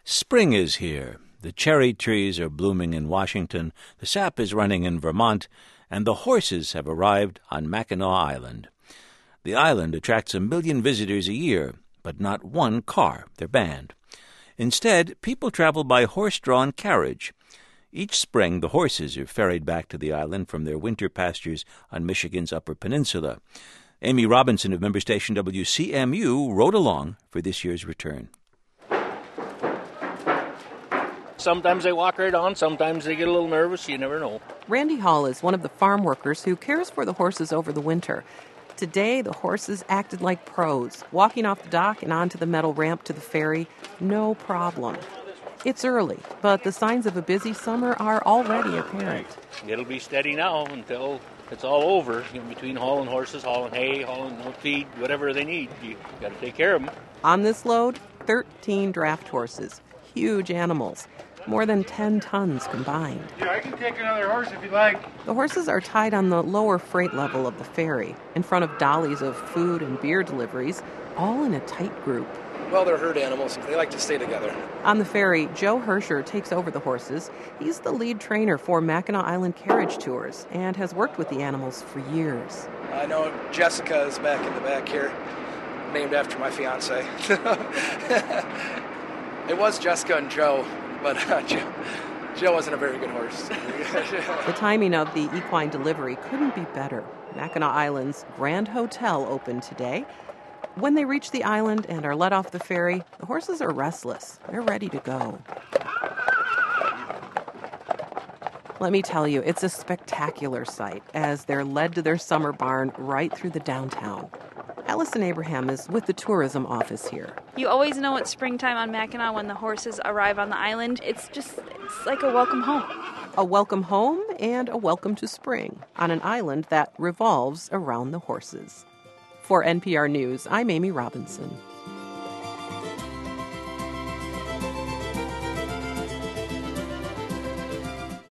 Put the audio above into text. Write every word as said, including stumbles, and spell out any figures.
Spring is here. The cherry trees are blooming in Washington, the sap is running in Vermont, and the horses have arrived on Mackinac Island. The island attracts a million visitors a year, but not one car. They're banned. Instead, people travel by horse-drawn carriage. Each spring, the horses are ferried back to the island from their winter pastures on Michigan's Upper Peninsula. Amy Robinson of member station W C M U rode along for this year's return. Sometimes they walk right on, sometimes they get a little nervous, you never know. Randy Hall is one of the farm workers who cares for the horses over the winter. Today, the horses acted like pros, walking off the dock and onto the metal ramp to the ferry, no problem. It's early, but the signs of a busy summer are already apparent. It'll be steady now until it's all over. You know, between hauling horses, hauling hay, hauling feed, whatever they need, you got to take care of them. On this load, thirteen draft horses, huge animals. More than ten tons combined. Yeah, I can take another horse if you like. The horses are tied on the lower freight level of the ferry, in front of dollies of food and beer deliveries, all in a tight group. Well, they're herd animals. They like to stay together. On the ferry, Joe Hersher takes over the horses. He's the lead trainer for Mackinac Island Carriage Tours and has worked with the animals for years. I know Jessica is back in the back here, named after my fiance. It was Jessica and Joe. But uh, Joe, Joe wasn't a very good horse. The timing of the equine delivery couldn't be better. Mackinac Island's Grand Hotel opened today. When they reach the island and are let off the ferry, the horses are restless. They're ready to go. Let me tell you, it's a spectacular sight as they're led to their summer barn right through the downtown. Allison Abraham is with the tourism office here. You always know it's springtime on Mackinac when the horses arrive on the island. It's just, it's like a welcome home. A welcome home and a welcome to spring on an island that revolves around the horses. For N P R News, I'm Amy Robinson.